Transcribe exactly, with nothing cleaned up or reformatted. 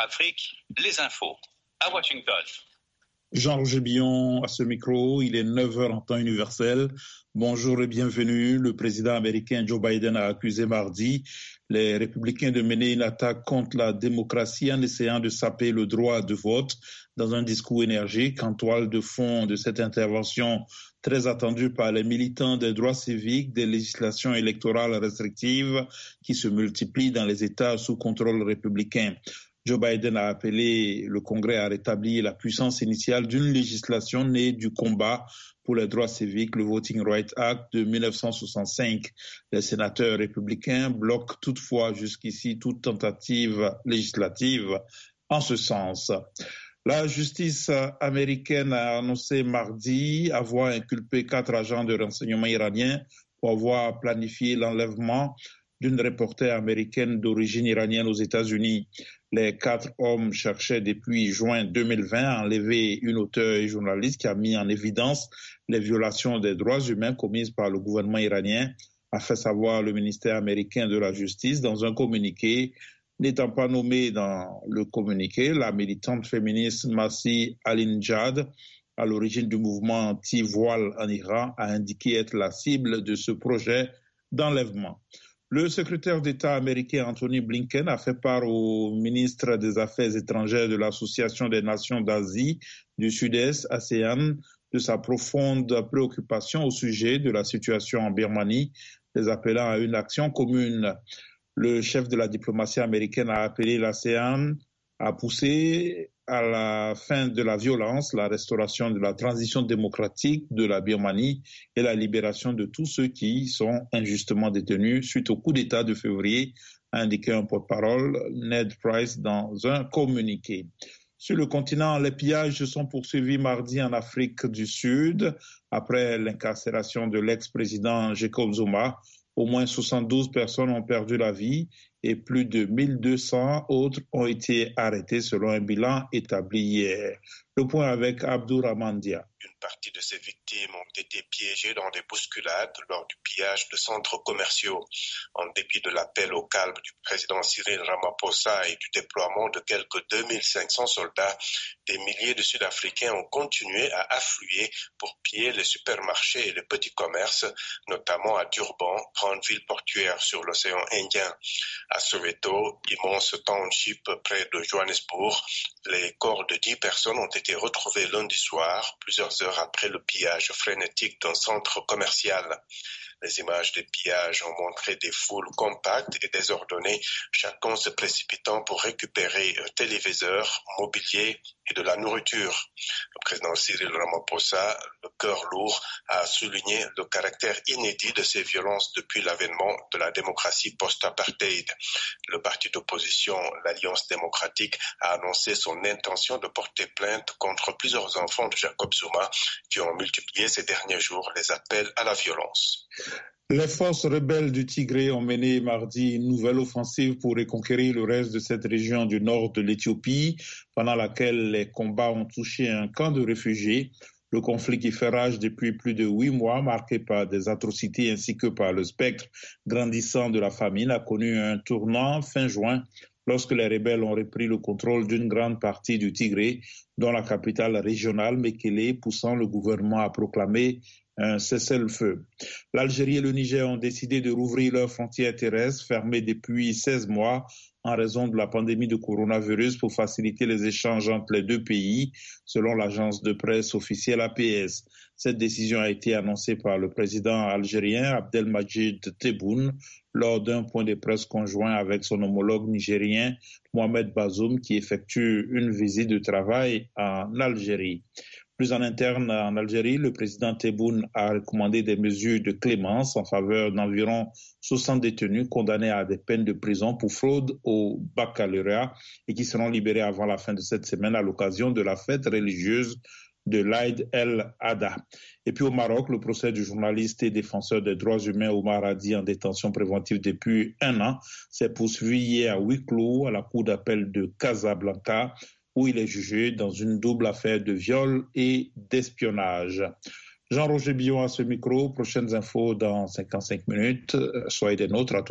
Afrique, les infos à Washington. Jean-Roger Billon à ce micro, il est neuf heures en temps universel. Bonjour et bienvenue. Le président américain Joe Biden a accusé mardi les républicains de mener une attaque contre la démocratie en essayant de saper le droit de vote dans un discours énergique en toile de fond de cette intervention très attendue par les militants des droits civiques, des législations électorales restrictives qui se multiplient dans les États sous contrôle républicain. Joe Biden a appelé le Congrès à rétablir la puissance initiale d'une législation née du combat pour les droits civiques, le Voting Rights Act de dix-neuf cent soixante-cinq. Les sénateurs républicains bloquent toutefois jusqu'ici toute tentative législative en ce sens. La justice américaine a annoncé mardi avoir inculpé quatre agents de renseignement iraniens pour avoir planifié l'enlèvement d'une reporter américaine d'origine iranienne aux États-Unis. Les quatre hommes cherchaient depuis juin deux mille vingt à enlever une auteure et journaliste qui a mis en évidence les violations des droits humains commises par le gouvernement iranien, a fait savoir le ministère américain de la Justice dans un communiqué. N'étant pas nommée dans le communiqué, la militante féministe Masih Alinejad, à l'origine du mouvement anti-voile en Iran, a indiqué être la cible de ce projet d'enlèvement. Le secrétaire d'État américain Anthony Blinken a fait part au ministre des Affaires étrangères de l'Association des Nations d'Asie du Sud-Est, ASEAN, de sa profonde préoccupation au sujet de la situation en Birmanie, les appelant à une action commune. Le chef de la diplomatie américaine a appelé l'ASEAN à pousser à la fin de la violence, la restauration de la transition démocratique de la Birmanie et la libération de tous ceux qui sont injustement détenus suite au coup d'État de février, a indiqué un porte-parole, Ned Price, dans un communiqué. Sur le continent, les pillages se sont poursuivis mardi en Afrique du Sud après l'incarcération de l'ex-président Jacob Zuma. Au moins soixante-douze personnes ont perdu la vie et plus de mille deux cents autres ont été arrêtés selon un bilan établi hier. Le point avec Abdourahmane Dia. Une partie de ces victimes ont été piégées dans des bousculades lors du pillage de centres commerciaux. En dépit de l'appel au calme du président Cyril Ramaphosa et du déploiement de quelques deux mille cinq cents soldats, des milliers de Sud-Africains ont continué à affluer pour piller les supermarchés et les petits commerces, notamment à Durban, grande ville portuaire sur l'océan Indien. À Soweto, immense township près de Johannesburg, les corps de dix personnes ont été retrouvés lundi soir, plusieurs heures après le pillage frénétique d'un centre commercial. Les images des pillages ont montré des foules compactes et désordonnées, chacun se précipitant pour récupérer un téléviseur, mobilier et de la nourriture. Le président Cyril Ramaphosa, le cœur lourd, a souligné le caractère inédit de ces violences depuis l'avènement de la démocratie post-apartheid. Le parti d'opposition, l'Alliance démocratique, a annoncé son intention de porter plainte contre plusieurs enfants de Jacob Zuma qui ont multiplié ces derniers jours les appels à la violence. Les forces rebelles du Tigré ont mené mardi une nouvelle offensive pour reconquérir le reste de cette région du nord de l'Éthiopie, pendant laquelle les combats ont touché un camp de réfugiés. Le conflit qui fait rage depuis plus de huit mois, marqué par des atrocités ainsi que par le spectre grandissant de la famine, a connu un tournant fin juin, lorsque les rebelles ont repris le contrôle d'une grande partie du Tigré, dont la capitale régionale, Mekele, poussant le gouvernement à proclamer un cessez-le-feu. L'Algérie et le Niger ont décidé de rouvrir leurs frontières terrestres fermées depuis seize mois en raison de la pandémie de coronavirus pour faciliter les échanges entre les deux pays, selon l'agence de presse officielle A P S. Cette décision a été annoncée par le président algérien Abdelmadjid Tebboune lors d'un point de presse conjoint avec son homologue nigérien Mohamed Bazoum qui effectue une visite de travail en Algérie. Plus en interne en Algérie, le président Tebboune a recommandé des mesures de clémence en faveur d'environ soixante détenus condamnés à des peines de prison pour fraude au baccalauréat et qui seront libérés avant la fin de cette semaine à l'occasion de la fête religieuse de l'Aïd el-Adha. Et puis au Maroc, le procès du journaliste et défenseur des droits humains Omar Hadi en détention préventive depuis un an s'est poursuivi hier à huis clos à la cour d'appel de Casablanca, où il est jugé dans une double affaire de viol et d'espionnage. Jean-Roger Billon à ce micro, prochaines infos dans cinquante-cinq minutes. Soyez des nôtres à tout